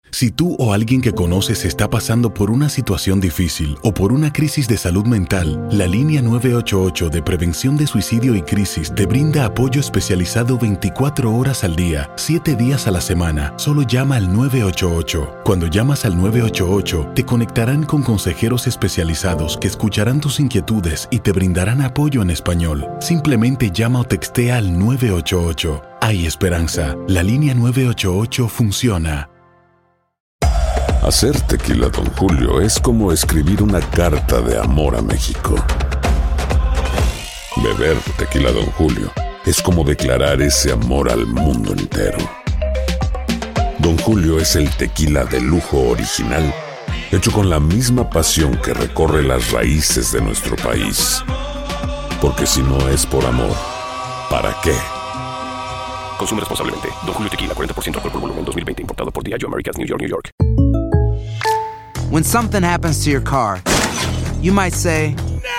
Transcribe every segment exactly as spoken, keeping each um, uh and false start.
Si tú o alguien que conoces está pasando por una situación difícil o por una crisis de salud mental, la línea nueve ocho ocho de Prevención de Suicidio y Crisis te brinda apoyo especializado veinticuatro horas al día, siete días a la semana. Solo llama al nueve ocho ocho. Cuando llamas al nueve ocho ocho, te conectarán con consejeros especializados que escucharán tus inquietudes y te brindarán apoyo en español. Simplemente llama o textea al nueve ocho ocho. Hay esperanza. La línea nueve ocho ocho funciona. Hacer tequila Don Julio es como escribir una carta de amor a México. Beber tequila Don Julio es como declarar ese amor al mundo entero. Don Julio es el tequila de lujo original, hecho con la misma pasión que recorre las raíces de nuestro país. Porque si no es por amor, ¿para qué? Consume responsablemente. Don Julio Tequila, cuarenta por ciento alcohol por volumen, dos mil veinte. Importado por Diageo Americas, New York, New York. When something happens to your car, you might say,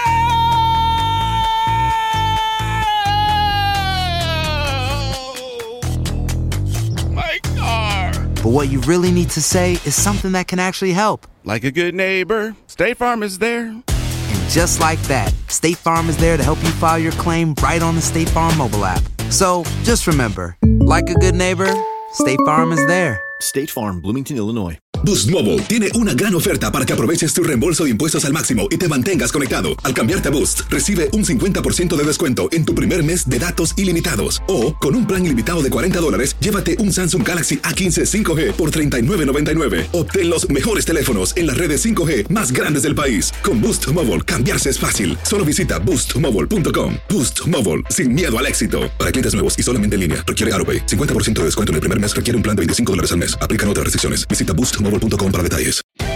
"No! My car!" But what you really need to say is something that can actually help. Like a good neighbor, State Farm is there. And just like that, State Farm is there to help you file your claim right on the State Farm mobile app. So, just remember, like a good neighbor, State Farm is there. State Farm, Bloomington, Illinois. Boost Mobile tiene una gran oferta para que aproveches tu reembolso de impuestos al máximo y te mantengas conectado. Al cambiarte a Boost, recibe un cincuenta por ciento de descuento en tu primer mes de datos ilimitados. O, con un plan ilimitado de cuarenta dólares, llévate un Samsung Galaxy A quince cinco G por treinta y nueve noventa y nueve. Obtén los mejores teléfonos en las redes cinco G más grandes del país. Con Boost Mobile, cambiarse es fácil. Solo visita boost mobile punto com. Boost Mobile, sin miedo al éxito. Para clientes nuevos y solamente en línea, requiere AutoPay. cincuenta por ciento de descuento en el primer mes requiere un plan de veinticinco dólares al mes. Aplican otras restricciones. Visita boost mobile punto com para detalles.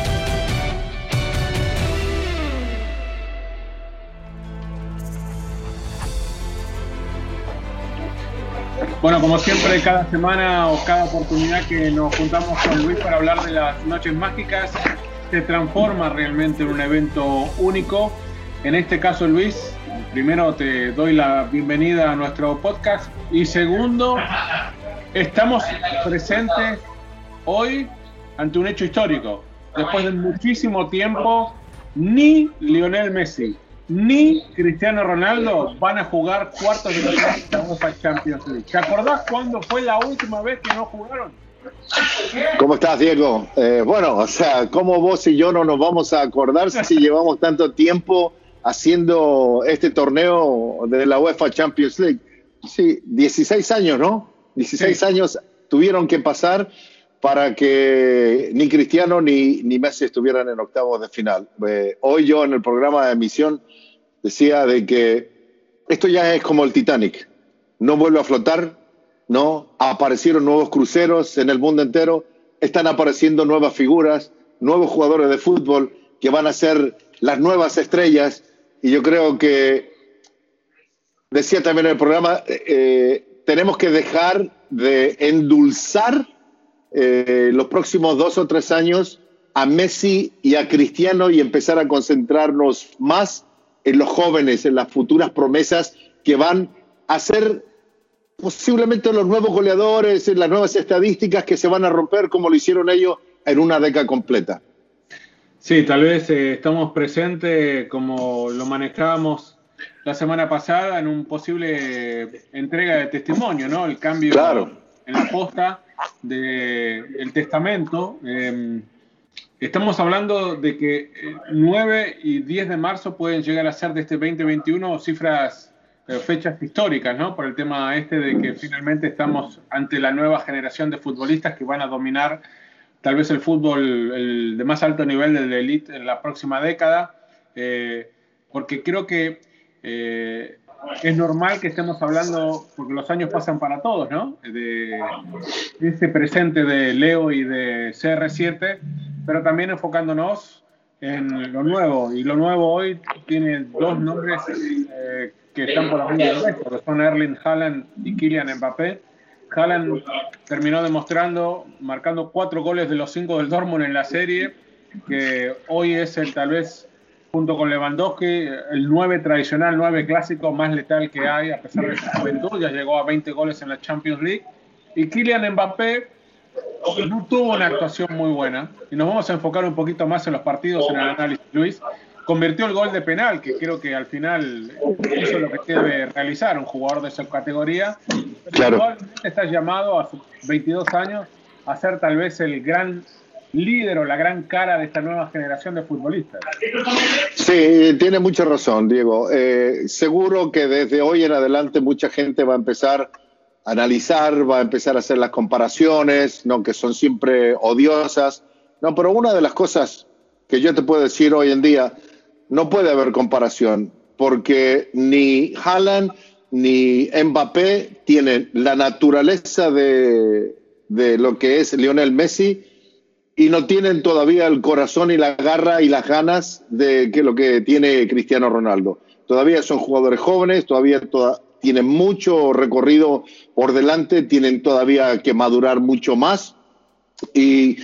Bueno, como siempre, cada semana o cada oportunidad que nos juntamos con Luis para hablar de las noches mágicas, se transforma realmente en un evento único. En este caso, Luis, primero te doy la bienvenida a nuestro podcast y segundo, estamos presentes hoy ante un hecho histórico. Después de muchísimo tiempo, ni Lionel Messi ni Cristiano Ronaldo van a jugar cuartos de final de la UEFA Champions League. ¿Te acordás cuándo fue la última vez que no jugaron? ¿Cómo estás, Diego? Eh, bueno, o sea, ¿cómo vos y yo no nos vamos a acordar si llevamos tanto tiempo haciendo este torneo de la UEFA Champions League? Sí, dieciséis años, ¿no? dieciséis sí. años tuvieron que pasar para que ni Cristiano ni, ni Messi estuvieran en octavos de final. Eh, hoy yo en el programa de emisión decía de que esto ya es como el Titanic, no vuelve a flotar, ¿no? Aparecieron nuevos cruceros en el mundo entero, están apareciendo nuevas figuras, nuevos jugadores de fútbol que van a ser las nuevas estrellas, y yo creo que, decía también en el programa, eh, tenemos que dejar de endulzar Eh, los próximos dos o tres años a Messi y a Cristiano y empezar a concentrarnos más en los jóvenes, en las futuras promesas que van a ser posiblemente los nuevos goleadores, en las nuevas estadísticas que se van a romper como lo hicieron ellos en una década completa. Sí, tal vez eh, estamos presentes como lo manejábamos la semana pasada en un posible entrega de testimonio, ¿no? El cambio claro. en la posta del testamento. Eh, estamos hablando de que nueve y diez de marzo pueden llegar a ser de este veinte veintiuno cifras, eh, fechas históricas, ¿no? Por el tema este de que finalmente estamos ante la nueva generación de futbolistas que van a dominar tal vez el fútbol el de más alto nivel del elite en la próxima década, eh, porque creo que eh, es normal que estemos hablando, porque los años pasan para todos, ¿no? De ese presente de Leo y de C R siete, pero también enfocándonos en lo nuevo. Y lo nuevo hoy tiene dos nombres eh, que están por la línea del resto, que son Erling Haaland y Kylian Mbappé. Haaland terminó demostrando, marcando cuatro goles de los cinco del Dortmund en la serie, que hoy es el, tal vez, junto con Lewandowski, el nueve tradicional, nueve clásico más letal que hay, a pesar de su juventud. Ya llegó a veinte goles en la Champions League. Y Kylian Mbappé, no tuvo una actuación muy buena, y nos vamos a enfocar un poquito más en los partidos, en el análisis, Luis. Convirtió el gol de penal, que creo que al final hizo lo que debe realizar un jugador de esa categoría. Pero claro, está llamado a sus veintidós años a ser tal vez el gran líder o la gran cara de esta nueva generación de futbolistas. Sí, tiene mucha razón, Diego. Eh, seguro que desde hoy en adelante mucha gente va a empezar a analizar, va a empezar a hacer las comparaciones, ¿no? Que son siempre odiosas. No, pero una de las cosas que yo te puedo decir hoy en día, no puede haber comparación, porque ni Haaland ni Mbappé tienen la naturaleza de, de lo que es Lionel Messi, y no tienen todavía el corazón y la garra y las ganas de que lo que tiene Cristiano Ronaldo. Todavía son jugadores jóvenes, todavía toda, tienen mucho recorrido por delante, tienen todavía que madurar mucho más, y,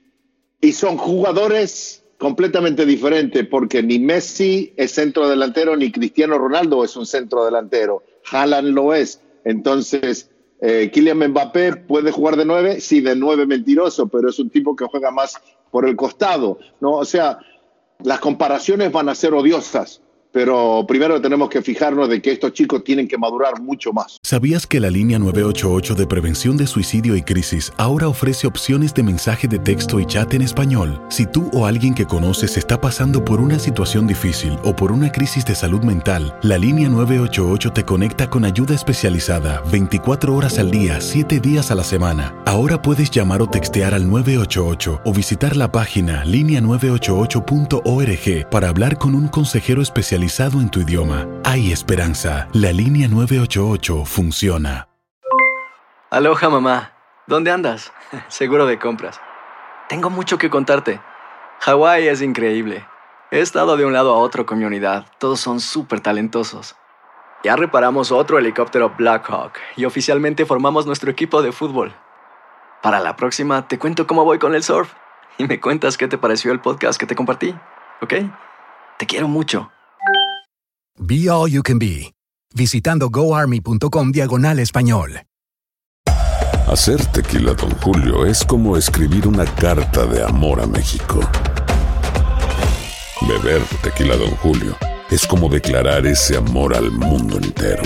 y son jugadores completamente diferentes, porque ni Messi es centro delantero, ni Cristiano Ronaldo es un centro delantero. Haaland lo es. Entonces, eh, Kylian Mbappé puede jugar de nueve, sí, de nueve mentiroso, pero es un tipo que juega más por el costado, ¿no? O sea, las comparaciones van a ser odiosas, pero primero tenemos que fijarnos de que estos chicos tienen que madurar mucho más. ¿Sabías que la línea nueve ocho ocho de prevención de suicidio y crisis ahora ofrece opciones de mensaje de texto y chat en español? Si tú o alguien que conoces está pasando por una situación difícil o por una crisis de salud mental, la línea nueve ocho ocho te conecta con ayuda especializada veinticuatro horas al día, siete días a la semana. Ahora puedes llamar o textear al nueve ocho ocho o visitar la página línea nueve ocho ocho punto org para hablar con un consejero especializado en tu idioma. Hay esperanza. La línea nueve ocho ocho funciona. Aloha, mamá. ¿Dónde andas? Seguro de compras. Tengo mucho que contarte. Hawái es increíble. He estado de un lado a otro con mi unidad. Todos son súper talentosos. Ya reparamos otro helicóptero Blackhawk y oficialmente formamos nuestro equipo de fútbol. Para la próxima te cuento cómo voy con el surf y me cuentas qué te pareció el podcast que te compartí, ¿ok? Te quiero mucho. Be All You Can Be, visitando goarmy.com diagonal español. Hacer tequila Don Julio es como escribir una carta de amor a México. Beber tequila Don Julio es como declarar ese amor al mundo entero.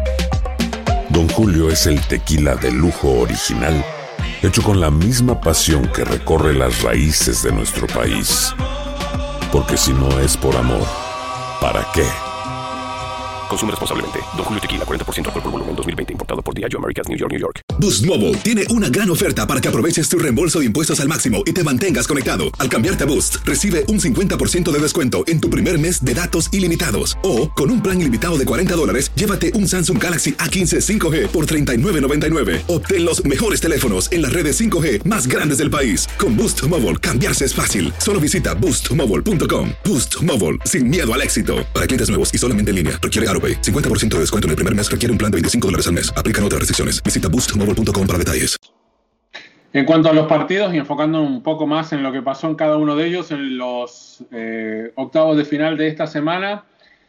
Don Julio es el tequila de lujo original, hecho con la misma pasión que recorre las raíces de nuestro país. Porque si no es por amor, ¿para qué? Consume responsablemente. Don Julio Tequila, cuarenta por ciento alcohol por volumen, dos mil veinte, importado por Diageo Americas, New York, New York. Boost Mobile tiene una gran oferta para que aproveches tu reembolso de impuestos al máximo y te mantengas conectado. Al cambiarte a Boost, recibe un cincuenta por ciento de descuento en tu primer mes de datos ilimitados. O, con un plan ilimitado de cuarenta dólares, llévate un Samsung Galaxy A quince cinco G por treinta y nueve noventa y nueve. Obtén los mejores teléfonos en las redes cinco G más grandes del país. Con Boost Mobile, cambiarse es fácil. Solo visita boost mobile punto com. Boost Mobile, sin miedo al éxito. Para clientes nuevos y solamente en línea, requiere AutoPay. cincuenta por ciento de descuento en el primer mes, requiere un plan de veinticinco dólares al mes. Aplican otras restricciones. Visita boost mobile punto com para detalles. En cuanto a los partidos y enfocando un poco más en lo que pasó en cada uno de ellos en los eh, octavos de final de esta semana,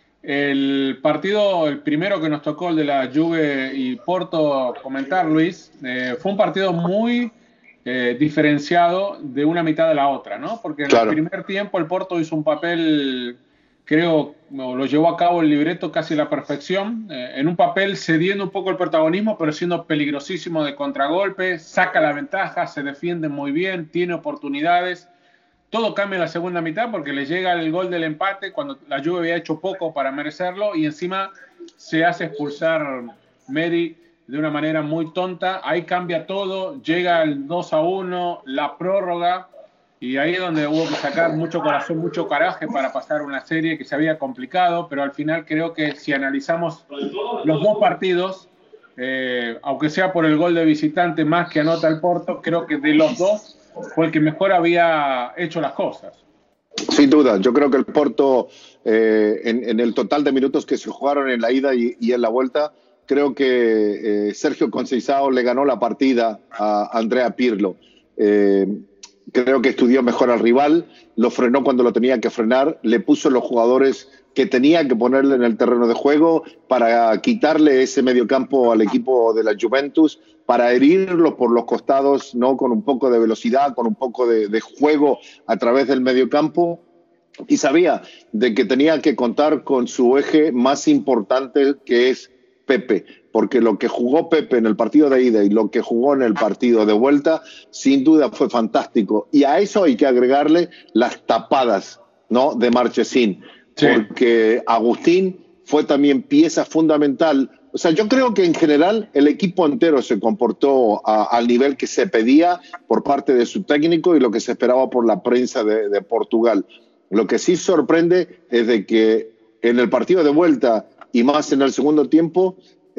el partido, el primero que nos tocó, el de la Juve y Porto, comentar, Luis, eh, fue un partido muy eh, diferenciado de una mitad de la otra, ¿no? Porque en claro. el primer tiempo el Porto hizo un papel, creo, lo llevó a cabo el libreto casi a la perfección, eh, en un papel cediendo un poco el protagonismo, pero siendo peligrosísimo de contragolpe, saca la ventaja, se defiende muy bien, tiene oportunidades. Todo cambia en la segunda mitad porque le llega el gol del empate cuando la Juve había hecho poco para merecerlo y encima se hace expulsar Medi de una manera muy tonta. Ahí cambia todo, llega el dos a uno, la prórroga, y ahí es donde hubo que sacar mucho corazón, mucho coraje para pasar una serie que se había complicado, pero al final creo que si analizamos los dos partidos, eh, aunque sea por el gol de visitante más que anota el Porto, creo que de los dos fue el que mejor había hecho las cosas. Sin duda, yo creo que el Porto, eh, en, en el total de minutos que se jugaron en la ida y, y en la vuelta, creo que eh, Sergio Conceição le ganó la partida a Andrea Pirlo. Eh, creo que estudió mejor al rival, lo frenó cuando lo tenía que frenar, le puso los jugadores que tenía que ponerle en el terreno de juego para quitarle ese mediocampo al equipo de la Juventus, para herirlo por los costados, ¿no? Con un poco de velocidad, con un poco de, de juego a través del mediocampo. Y sabía de que tenía que contar con su eje más importante, que es Pepe, porque lo que jugó Pepe en el partido de ida y lo que jugó en el partido de vuelta, sin duda fue fantástico. Y a eso hay que agregarle las tapadas, ¿no? De Marchesín, sí. Porque Agustín fue también pieza fundamental. O sea, yo creo que en general el equipo entero se comportó a, al nivel que se pedía por parte de su técnico y lo que se esperaba por la prensa de, de Portugal. Lo que sí sorprende es de que en el partido de vuelta y más en el segundo tiempo,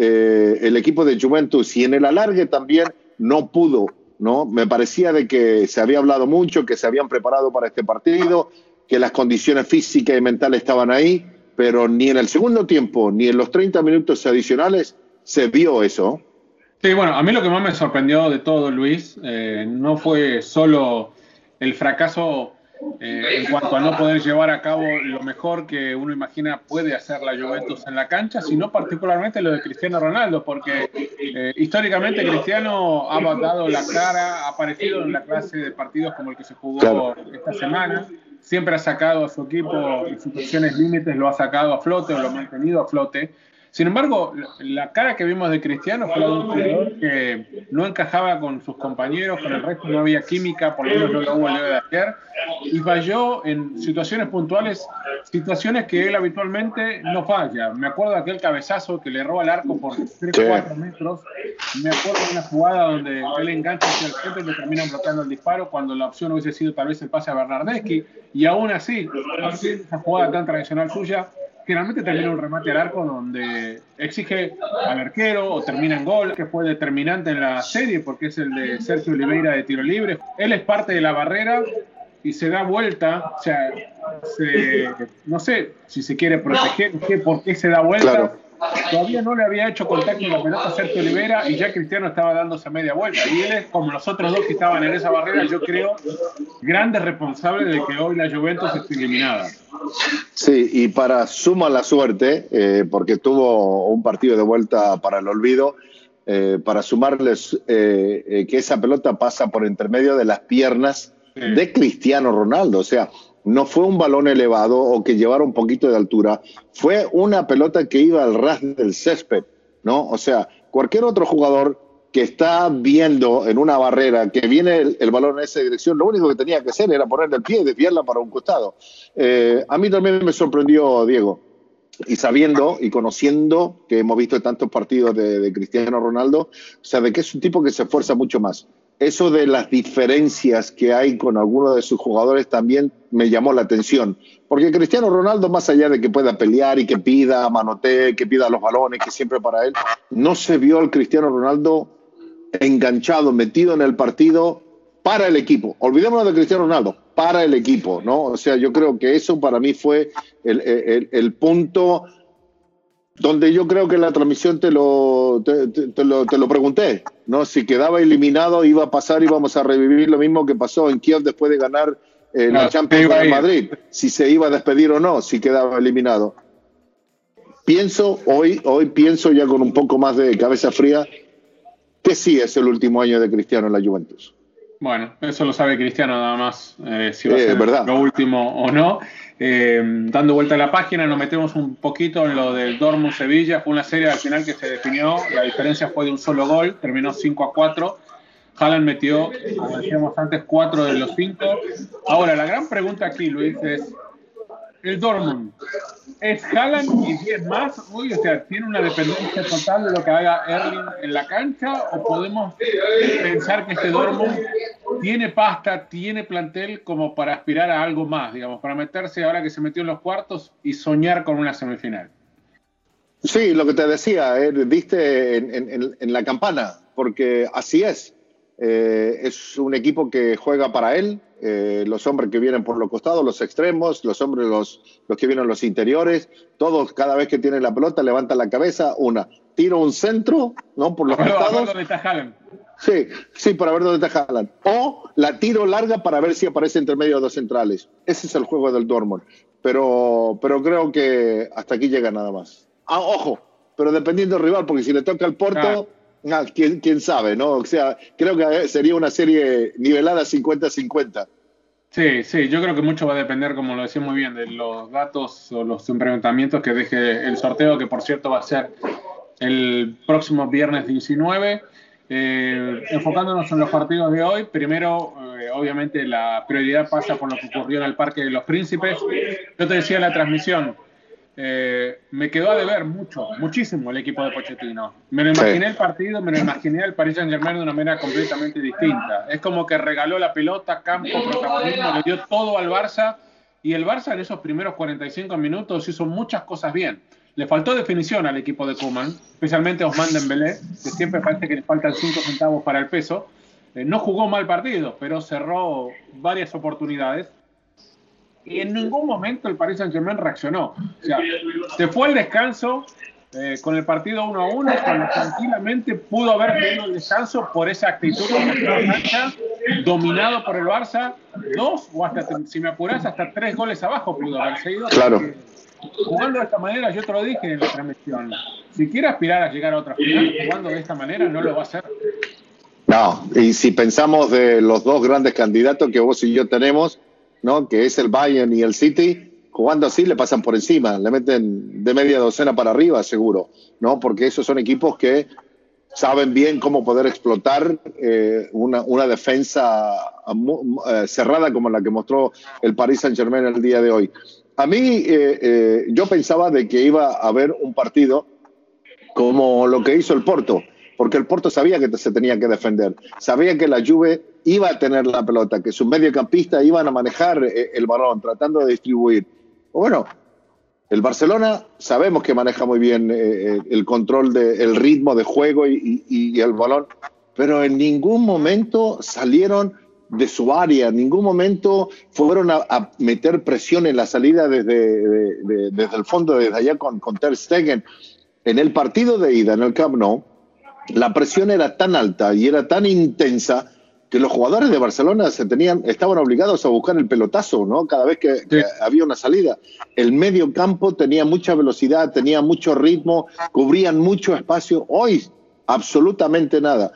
eh, el equipo de Juventus y en el alargue también no pudo, ¿no? Me parecía de que se había hablado mucho, que se habían preparado para este partido, que las condiciones físicas y mentales estaban ahí, pero ni en el segundo tiempo ni en los treinta minutos adicionales se vio eso. Sí, bueno, a mí lo que más me sorprendió de todo, Luis, eh, no fue solo el fracaso Eh, en cuanto a no poder llevar a cabo lo mejor que uno imagina puede hacer la Juventus en la cancha, sino particularmente lo de Cristiano Ronaldo, porque eh, históricamente Cristiano ha dado la cara, ha aparecido en la clase de partidos como el que se jugó claro. esta semana, siempre ha sacado a su equipo en situaciones límites, lo ha sacado a flote o lo ha mantenido a flote. Sin embargo, la cara que vimos de Cristiano fue la de un jugador que no encajaba con sus compañeros, con el resto no había química, por lo menos no lo hubo el día de ayer, y falló en situaciones puntuales, situaciones que él habitualmente no falla. Me acuerdo de aquel cabezazo que le roba el arco por tres a cuatro metros, me acuerdo de una jugada donde él engancha hacia el centro y le terminan bloqueando el disparo cuando la opción hubiese sido tal vez el pase a Bernardeschi, y aún así, esa jugada tan tradicional suya, finalmente termina un remate al arco donde exige al arquero o termina en gol, que fue determinante en la serie porque es el de Sergio Oliveira de tiro libre. Él es parte de la barrera y se da vuelta, o sea, se, no sé si se quiere proteger, por qué se da vuelta. Claro. Todavía no le había hecho contacto en la pelota a Sergio Oliveira y ya Cristiano estaba dándose media vuelta. Y él es, como los otros dos que estaban en esa barrera, yo creo, grande responsable de que hoy la Juventus esté eliminada. Sí, y para suma la suerte, eh, porque tuvo un partido de vuelta para el olvido, eh, para sumarles eh, eh, que esa pelota pasa por intermedio de las piernas sí. de Cristiano Ronaldo. O sea, no fue un balón elevado o que llevara un poquito de altura, fue una pelota que iba al ras del césped, ¿no? O sea, cualquier otro jugador que está viendo en una barrera que viene el, el balón en esa dirección, lo único que tenía que hacer era ponerle el pie y desviarla para un costado. Eh, a mí también me sorprendió, Diego, y sabiendo y conociendo que hemos visto tantos partidos de, de Cristiano Ronaldo, o sea, de que es un tipo que se esfuerza mucho más. Eso de las diferencias que hay con algunos de sus jugadores también me llamó la atención. Porque Cristiano Ronaldo, más allá de que pueda pelear y que pida, manotee, que pida los balones, que siempre para él, no se vio al Cristiano Ronaldo enganchado, metido en el partido para el equipo. Olvidémonos de Cristiano Ronaldo, para el equipo, ¿no? O sea, yo creo que eso para mí fue el, el, el punto donde yo creo que en la transmisión te lo, te, te, te, lo, te lo pregunté, ¿no? Si quedaba eliminado, iba a pasar, íbamos a revivir lo mismo que pasó en Kiev después de ganar eh, no, la Champions de Madrid, si se iba a despedir o no, si quedaba eliminado. Pienso, hoy, hoy pienso ya con un poco más de cabeza fría, que sí es el último año de Cristiano en la Juventus. Bueno, eso lo sabe Cristiano nada más, eh, si va a ser verdad. lo último o no. Eh, dando vuelta a la página, nos metemos un poquito en lo del Dortmund-Sevilla. Fue una serie al final que se definió, la diferencia fue de un solo gol, terminó cinco a cuatro. Haaland metió, como decíamos antes, cuatro de los cinco. Ahora, la gran pregunta aquí, Luis, es: ¿el Dortmund es Haaland y diez más? Uy, o sea, ¿tiene una dependencia total de lo que haga Erling en la cancha? ¿O podemos pensar que este Dortmund tiene pasta, tiene plantel como para aspirar a algo más, digamos, para meterse ahora que se metió en los cuartos y soñar con una semifinal? Sí, lo que te decía, eh, diste en, en, en la campana, porque así es. Eh, es un equipo que juega para él, eh, los hombres que vienen por los costados, los extremos, los hombres los, los que vienen los interiores, todos cada vez que tienen la pelota levantan la cabeza, una, tira un centro, ¿no? Por los Pero, costados. ¿dónde está Haaland? Sí, sí, para ver dónde está Haaland. O la tiro larga para ver si aparece entre medio de dos centrales. Ese es el juego del Dortmund. Pero, pero creo que hasta aquí llega nada más. Ah, ojo, pero dependiendo del rival, porque si le toca al Porto, ah. Ah, ¿quién, quién sabe, ¿no? O sea, creo que sería una serie nivelada cincuenta cincuenta. Sí, sí, yo creo que mucho va a depender, como lo decía muy bien, de los datos o los enfrentamientos que deje el sorteo, que por cierto va a ser el próximo viernes diecinueve. Eh, enfocándonos en los partidos de hoy, primero, eh, obviamente, la prioridad pasa por lo que ocurrió en el Parque de los Príncipes. Yo te decía en la transmisión, eh, me quedó a deber mucho, muchísimo el equipo de Pochettino. Me lo imaginé el partido, me lo imaginé al Paris Saint-Germain de una manera completamente distinta. Es como que regaló la pelota, campo, protagonismo, le dio todo al Barça, y el Barça en esos primeros cuarenta y cinco minutos hizo muchas cosas bien. Le faltó definición al equipo de Koeman, especialmente a Ousmane Dembélé, que siempre parece que le faltan cinco centavos para el peso. Eh, no jugó mal partido, pero cerró varias oportunidades. Y en ningún momento el Paris Saint-Germain reaccionó. O sea, se fue al descanso eh, con el partido uno a uno, cuando tranquilamente pudo haber tenido el descanso por esa actitud de la cancha, dominado por el Barça, dos o hasta, si me apurás, hasta tres goles abajo pudo haberse ido. Claro. Jugando de esta manera, yo te lo dije en la transmisión, si quiere aspirar a llegar a otra final, jugando de esta manera no lo va a hacer. No, y si pensamos de los dos grandes candidatos que vos y yo tenemos, ¿no? Que es el Bayern y el City, jugando así le pasan por encima, le meten de media docena para arriba seguro, ¿no? Porque esos son equipos que saben bien cómo poder explotar eh, una, una defensa uh, cerrada como la que mostró el Paris Saint-Germain el día de hoy. A mí, eh, eh, yo pensaba de que iba a haber un partido como lo que hizo el Porto, porque el Porto sabía que se tenía que defender, sabía que la Juve iba a tener la pelota, que sus mediocampistas iban a manejar eh, el balón, tratando de distribuir. Bueno, el Barcelona sabemos que maneja muy bien eh, el control del ritmo de juego y, y, y el balón, pero en ningún momento salieron de su área, en ningún momento fueron a, a meter presión en la salida desde, de, de, desde el fondo, desde allá con, con Ter Stegen. En el partido de ida, en el Camp Nou, la presión era tan alta y era tan intensa que los jugadores de Barcelona se tenían, estaban obligados a buscar el pelotazo, ¿no? Cada vez que, sí. que había una salida. El medio campo tenía mucha velocidad, tenía mucho ritmo, cubrían mucho espacio. Hoy, absolutamente nada.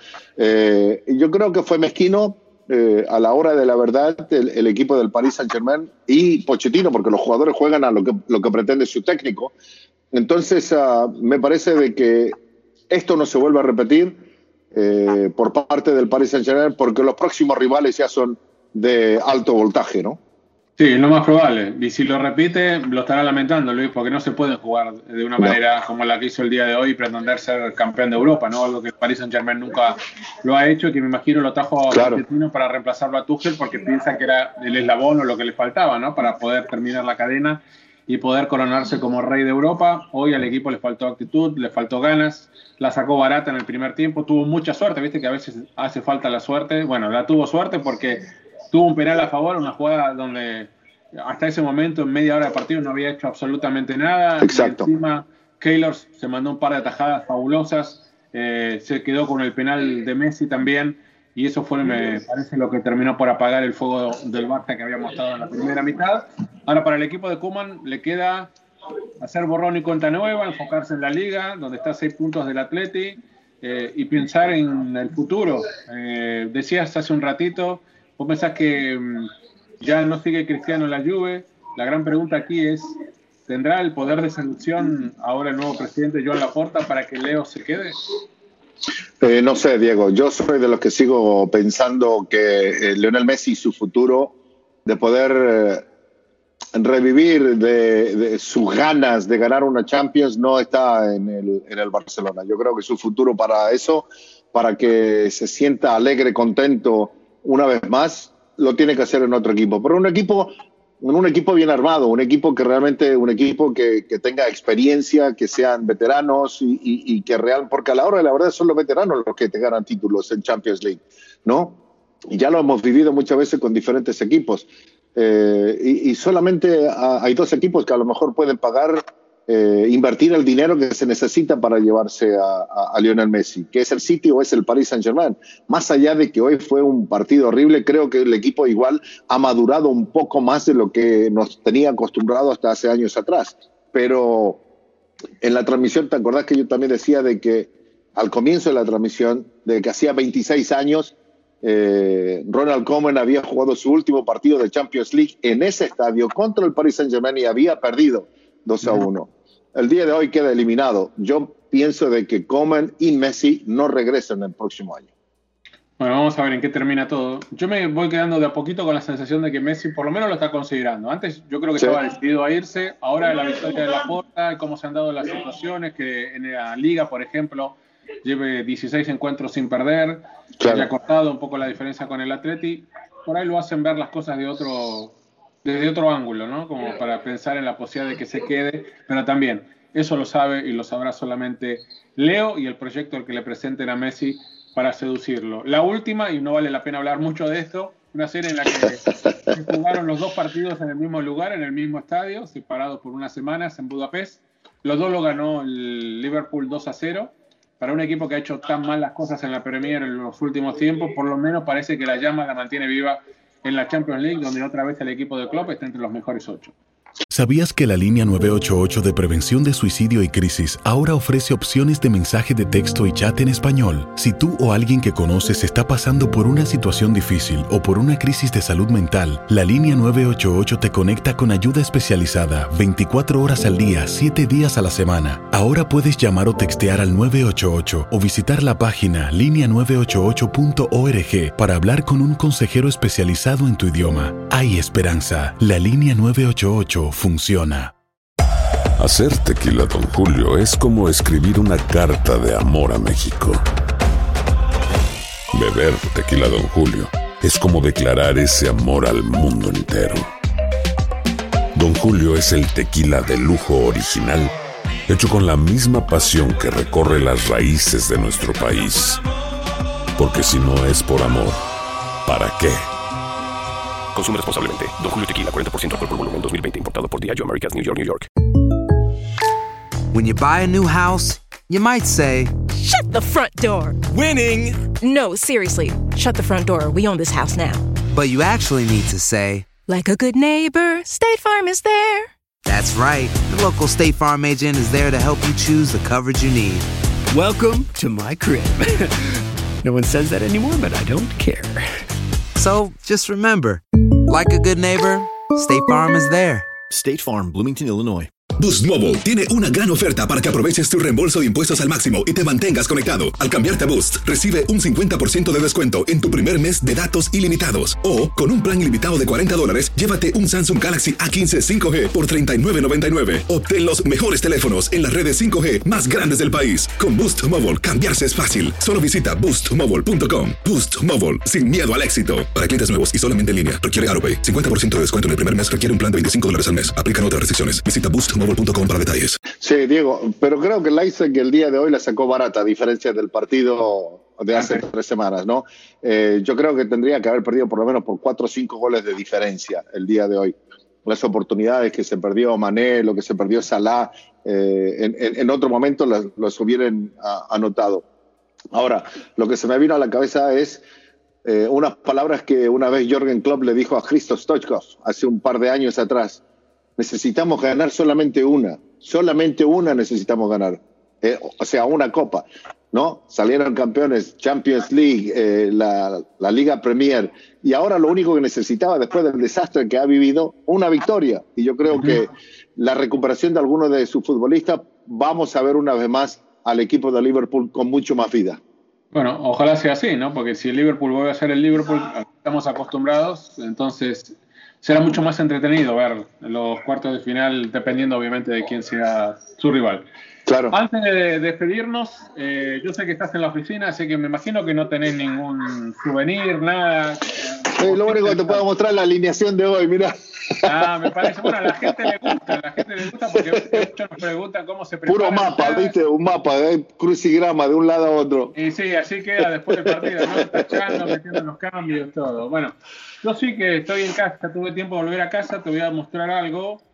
Eh, yo creo que fue mezquino eh, a la hora de la verdad el, el equipo del Paris Saint-Germain y Pochettino, porque los jugadores juegan a lo que, lo que pretende su técnico. Entonces, uh, me parece de que esto no se vuelve a repetir eh, por parte del Paris Saint-Germain, porque los próximos rivales ya son de alto voltaje, ¿no? Sí, es lo más probable. Y si lo repite, lo estará lamentando, Luis, porque no se puede jugar de una manera no. como la que hizo el día de hoy y pretender ser campeón de Europa, ¿no? Algo que el Paris Saint-Germain nunca lo ha hecho y que me imagino lo trajo a claro. Argentino para reemplazarlo a Tuchel, porque piensa que era el eslabón o lo que le faltaba, ¿no? Para poder terminar la cadena y poder coronarse como rey de Europa. Hoy al equipo le faltó actitud, le faltó ganas, la sacó barata en el primer tiempo, tuvo mucha suerte, viste que a veces hace falta la suerte. Bueno, la tuvo suerte porque tuvo un penal a favor, una jugada donde hasta ese momento, en media hora de partido, no había hecho absolutamente nada. Exacto. Y encima, Keylor se mandó un par de atajadas fabulosas, eh, se quedó con el penal de Messi también, y eso fue, me parece, lo que terminó por apagar el fuego del Barça que había mostrado en la primera mitad. Ahora, para el equipo de Koeman le queda hacer borrón y cuenta nueva, enfocarse en la Liga, donde está a seis puntos del Atleti, eh, y pensar en el futuro. Eh, decías hace un ratito, vos pensás que um, ya no sigue Cristiano en la Juve. La gran pregunta aquí es, ¿tendrá el poder de seducción ahora el nuevo presidente Joan Laporta para que Leo se quede? Eh, no sé, Diego, yo soy de los que sigo pensando que eh, Lionel Messi, su futuro, de poder eh, revivir de, de sus ganas de ganar una Champions, no está en el, en el Barcelona. Yo creo que su futuro para eso, para que se sienta alegre, contento una vez más, lo tiene que hacer en otro equipo. Pero un equipo, un equipo bien armado, un equipo que realmente, un equipo que, que tenga experiencia, que sean veteranos y, y, y que real, porque a la hora de la verdad son los veteranos los que te ganan títulos en Champions League, ¿no? Y ya lo hemos vivido muchas veces con diferentes equipos. Eh, y, y solamente hay dos equipos que a lo mejor pueden pagar eh, invertir el dinero que se necesita para llevarse a, a, a Lionel Messi, que es el City o es el Paris Saint-Germain. Más allá de que hoy fue un partido horrible, creo que el equipo igual ha madurado un poco más de lo que nos tenía acostumbrado hasta hace años atrás. Pero en la transmisión, ¿te acordás que yo también decía de que al comienzo de la transmisión, de que hacía veintiséis años, eh, Ronald Koeman había jugado su último partido de Champions League en ese estadio contra el Paris Saint-Germain y había perdido dos a uno. El día de hoy queda eliminado. Yo pienso de que Koeman y Messi no regresan el próximo año. Bueno, vamos a ver en qué termina todo. Yo me voy quedando de a poquito con la sensación de que Messi por lo menos lo está considerando. Antes yo creo que sí. Estaba decidido a irse. Ahora la victoria de Laporta, cómo se han dado las situaciones, que en la Liga, por ejemplo, lleve dieciséis encuentros sin perder, claro. haya cortado un poco la diferencia con el Atleti. Por ahí lo hacen ver las cosas de otro, desde otro ángulo, ¿no? Como para pensar en la posibilidad de que se quede. Pero también, eso lo sabe y lo sabrá solamente Leo y el proyecto al que le presenten a Messi para seducirlo. La última, y no vale la pena hablar mucho de esto, una serie en la que se jugaron los dos partidos en el mismo lugar, en el mismo estadio, separados por unas semanas en Budapest. Los dos lo ganó el Liverpool dos a cero. Para un equipo que ha hecho tan mal las cosas en la Premier en los últimos tiempos, por lo menos parece que la llama la mantiene viva en la Champions League, donde otra vez el equipo de Klopp está entre los mejores ocho. ¿Sabías que la línea nueve ocho ocho de prevención de suicidio y crisis ahora ofrece opciones de mensaje de texto y chat en español? Si tú o alguien que conoces está pasando por una situación difícil o por una crisis de salud mental, la línea nueve ocho ocho te conecta con ayuda especializada veinticuatro horas al día, siete días a la semana. Ahora puedes llamar o textear al nueve ocho ocho o visitar la página línea nueve ocho ocho punto org para hablar con un consejero especializado en tu idioma. Hay esperanza. La línea nueve ocho ocho funciona. Hacer tequila Don Julio es como escribir una carta de amor a México. Beber tequila Don Julio es como declarar ese amor al mundo entero. Don Julio es el tequila de lujo original, hecho con la misma pasión que recorre las raíces de nuestro país. Porque si no es por amor, ¿para qué? Consume responsablemente. Don Julio Tequila, cuarenta por ciento alcohol por volumen, dos mil veinte, importado por Diageo Americas, New York, New York. When you buy a new house, you might say, "Shut the front door." Winning! No, seriously. Shut the front door. We own this house now. But you actually need to say, like a good neighbor, State Farm is there. That's right. The local State Farm agent is there to help you choose the coverage you need. Welcome to my crib. No one says that anymore, but I don't care. So, just remember, like a good neighbor, State Farm is there. State Farm, Bloomington, Illinois. Boost Mobile tiene una gran oferta para que aproveches tu reembolso de impuestos al máximo y te mantengas conectado. Al cambiarte a Boost, recibe un cincuenta por ciento de descuento en tu primer mes de datos ilimitados. O, con un plan ilimitado de cuarenta dólares, llévate un Samsung Galaxy A quince cinco G por treinta y nueve noventa y nueve. Obtén los mejores teléfonos en las redes cinco G más grandes del país. Con Boost Mobile, cambiarse es fácil. Solo visita boost mobile punto com. Boost Mobile, sin miedo al éxito. Para clientes nuevos y solamente en línea, requiere AutoPay. cincuenta por ciento de descuento en el primer mes requiere un plan de veinticinco dólares al mes. Aplican otras restricciones. Visita boost mobile punto com para detalles. Sí, Diego, pero creo que Leipzig el día de hoy la sacó barata, a diferencia del partido de hace okay. tres semanas, ¿no? Eh, yo creo que tendría que haber perdido por lo menos por cuatro o cinco goles de diferencia el día de hoy. Las oportunidades que se perdió Mané, lo que se perdió Salah, eh, en, en, en otro momento las, los hubieran a, anotado. Ahora, lo que se me vino a la cabeza es eh, unas palabras que una vez Jürgen Klopp le dijo a Christoph Stoichkov hace un par de años atrás. Necesitamos ganar solamente una, solamente una necesitamos ganar, eh, o sea, una copa, ¿no? Salieron campeones, Champions League, eh, la, la Liga Premier, y ahora lo único que necesitaba después del desastre que ha vivido, una victoria. Y yo creo que la recuperación de algunos de sus futbolistas, vamos a ver una vez más al equipo de Liverpool con mucho más vida. Bueno, ojalá sea así, ¿no? Porque si el Liverpool vuelve a ser el Liverpool, estamos acostumbrados, entonces será mucho más entretenido ver los cuartos de final, dependiendo obviamente de quién sea su rival. Claro. Antes de despedirnos, eh, yo sé que estás en la oficina, así que me imagino que no tenés ningún souvenir, nada. Sí, lo único que te puedo mostrar es la alineación de hoy, mira. Ah, me parece, bueno, a la gente le gusta, a la gente le gusta porque muchos nos preguntan cómo se prepara. Puro mapa, ¿viste? Un mapa, de crucigrama de un lado a otro. Y sí, así queda después del partido, ¿no? Tachando, metiendo los cambios, todo. Bueno, yo sí que estoy en casa, tuve tiempo de volver a casa, te voy a mostrar algo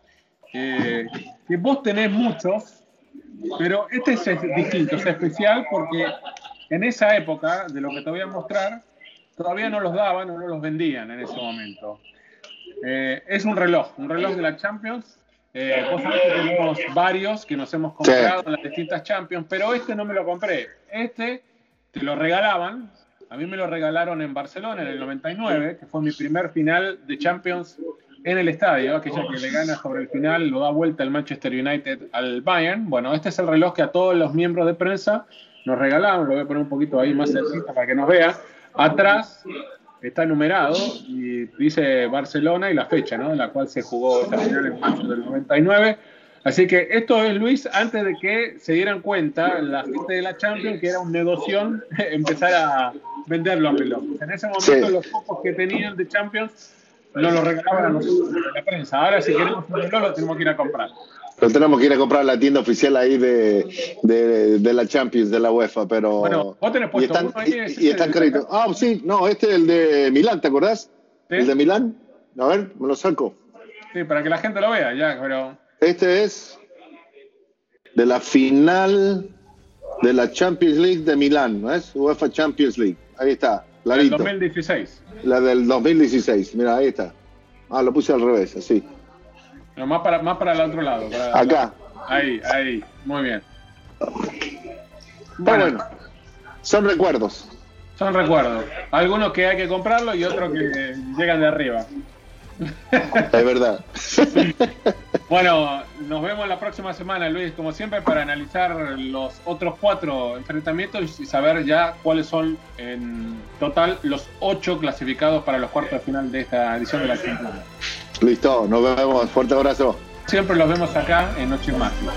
eh, que vos tenés muchos, pero este es distinto, es especial porque en esa época, de lo que te voy a mostrar, todavía no los daban o no los vendían en ese momento. Eh, es un reloj, un reloj de la Champions. Eh, vos sabés que tenemos varios que nos hemos comprado sí. en las distintas Champions, pero este no me lo compré. Este te lo regalaban. A mí me lo regalaron en Barcelona en el noventa y nueve, que fue mi primer final de Champions en el estadio, aquella que le gana sobre el final, lo da vuelta el Manchester United al Bayern. Bueno, este es el reloj que a todos los miembros de prensa nos regalaron. Lo voy a poner un poquito ahí más cerquita para que nos vea. Atrás está numerado y dice Barcelona y la fecha, ¿no? En la cual se jugó esta final en marzo del noventa y nueve. Así que esto es, Luis, antes de que se dieran cuenta la gente de la Champions que era un negocio empezar a vender los relojes. En ese momento sí. los pocos que tenían de Champions nos los regalaban a nosotros en la prensa. Ahora si queremos un reloj lo tenemos que ir a comprar. Lo tenemos que ir a comprar a la tienda oficial ahí de, de, de la Champions, de la UEFA, pero... Bueno, vos tenés puesto y están, uno ahí. Y, y están caritos. Ah, sí, no, este es el de Milán, ¿te acordás? ¿Sí? El de Milán. A ver, me lo saco. Sí, para que la gente lo vea, ya, pero... Este es de la final de la Champions League de Milán, ¿no es? UEFA Champions League. Ahí está, clarito. La del dos mil dieciséis. La del dos mil dieciséis, mira, ahí está. Ah, lo puse al revés, así. No, más para, más para el otro lado. Para Acá. Ahí, ahí, muy bien. Bueno, bueno, son recuerdos. Son recuerdos. Algunos que hay que comprarlo y otros que llegan de arriba. Es verdad. Bueno, nos vemos la próxima semana, Luis, como siempre, para analizar los otros cuatro enfrentamientos y saber ya cuáles son en total los ocho clasificados para los cuartos de final de esta edición de la Champions. Listo, nos vemos. Fuerte abrazo. Siempre los vemos acá en Noche Mágica.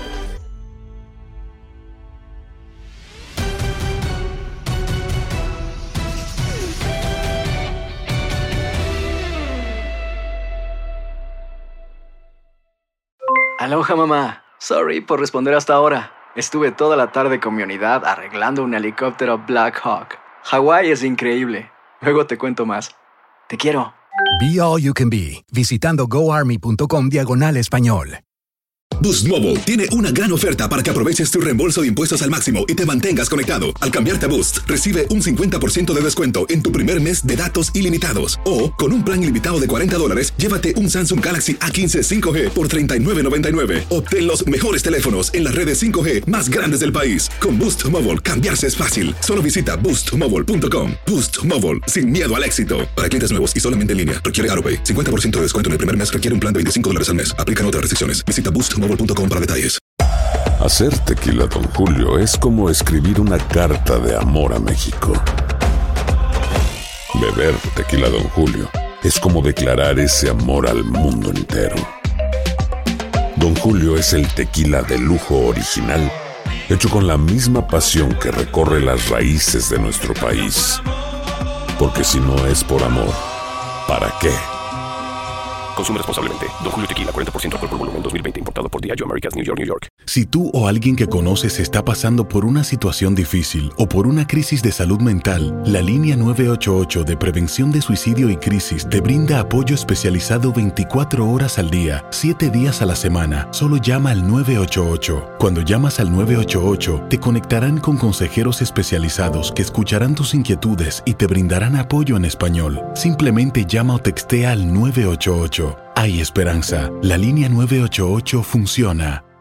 Aloha, mamá. Sorry por responder hasta ahora. Estuve toda la tarde con mi unidad arreglando un helicóptero Black Hawk. Hawái es increíble. Luego te cuento más. Te quiero. Be All You Can Be, visitando goarmy.com diagonal español. Boost Mobile tiene una gran oferta para que aproveches tu reembolso de impuestos al máximo y te mantengas conectado. Al cambiarte a Boost, recibe un cincuenta por ciento de descuento en tu primer mes de datos ilimitados. O, con un plan ilimitado de cuarenta dólares, llévate un Samsung Galaxy A quince cinco G por treinta y nueve noventa y nueve. Obtén los mejores teléfonos en las redes cinco G más grandes del país. Con Boost Mobile, cambiarse es fácil. Solo visita boost mobile punto com. Boost Mobile, sin miedo al éxito. Para clientes nuevos y solamente en línea, requiere AutoPay. cincuenta por ciento de descuento en el primer mes requiere un plan de veinticinco dólares al mes. Aplican otras restricciones. Visita boost mobile punto com para detalles. Hacer tequila Don Julio es como escribir una carta de amor a México. Beber tequila Don Julio es como declarar ese amor al mundo entero. Don Julio es el tequila de lujo original, hecho con la misma pasión que recorre las raíces de nuestro país. Porque si no es por amor, ¿para qué? Consume responsablemente. Don Julio Tequila, cuarenta por ciento alcohol por volumen, dos mil veinte, importado por Diageo Americas, New York, New York. Si tú o alguien que conoces está pasando por una situación difícil o por una crisis de salud mental, la línea nueve ocho ocho de prevención de suicidio y crisis te brinda apoyo especializado veinticuatro horas al día, siete días a la semana. Solo llama al nueve ocho ocho. Cuando llamas al nueve ocho ocho, te conectarán con consejeros especializados que escucharán tus inquietudes y te brindarán apoyo en español. Simplemente llama o textea al nueve ocho ocho. Hay esperanza. La línea nueve ocho ocho funciona.